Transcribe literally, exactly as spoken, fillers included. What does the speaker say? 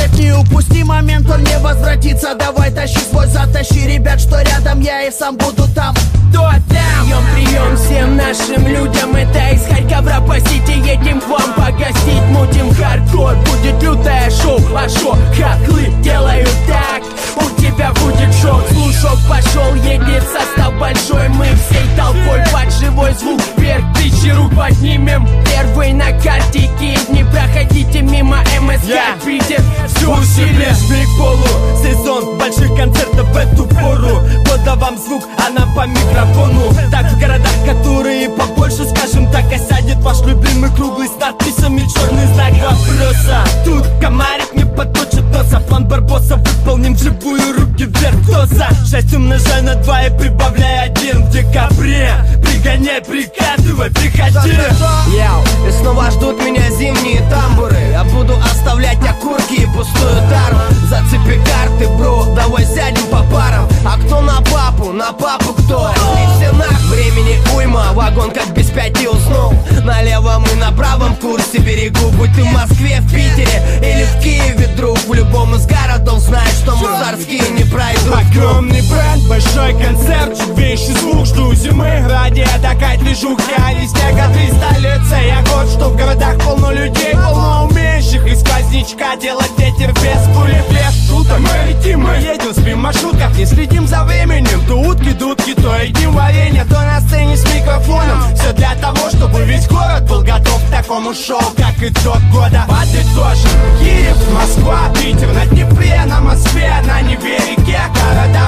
Нет, не упусти момент, он не возвратится. Давай тащи свой, затащи ребят, что рядом, я и сам буду там. Кто там? Прием, прием всем нашим людям. Это из Харькова по сети, едем к вам погостить. Мутим хардкор, будет лютое шоу. А шо, хохлы делают так, у тебя будет шок. Слушок пошел, едет состав большой. Мы всей толпой под живой звук вверх, тысячи рук поднимем. Первый на карте Киев, не проходите мимо МСК. Yeah. Питер, все усилие. К полу, сезон больших концертов в эту пору. Года вам звук, а нам по микрофону. Так в городах, которые побольше, скажем так, осядет ваш любимый круглый с надписями черный знак вопроса. Тут комарик не подточит носа. План Барбоса выполним вживую, руки вверх. Кто за? Шесть умножай на два и прибавляй один в декабре. Пригоняй, прикатывай, приходи. Яу, и снова ждут меня зимние тамбуры. Я буду оставлять окурки и пустую тару. Зацепи карты, бро, давай сядем по парам. А кто на папу? На папу кто? И все нах, времени уйма. Вагон как без пяти уснул. На левом и на правом курсе берегу. Будь ты в Москве, в Питере или в Киеве, друг. В любом из городов знаешь, что мусорские не пройдут. Огромный бренд, большой концерт, живейший звук. Жду зимы, ради такая движуха. Не снега три столицы, я год, что в городах полно людей, полно умеющих из сквознячка делать ветер без пули без шуток. Мы летим, мы едем, спим в маршрутках, не следим за временем. То утки, дудки, то едим варенье, то на сцене с микрофоном. Все для того, чтобы весь город был готов к такому шоу, как итог года. Подытожим: Киев, Москва, Питер, на Днепре, на Москве, на Неве, реке, города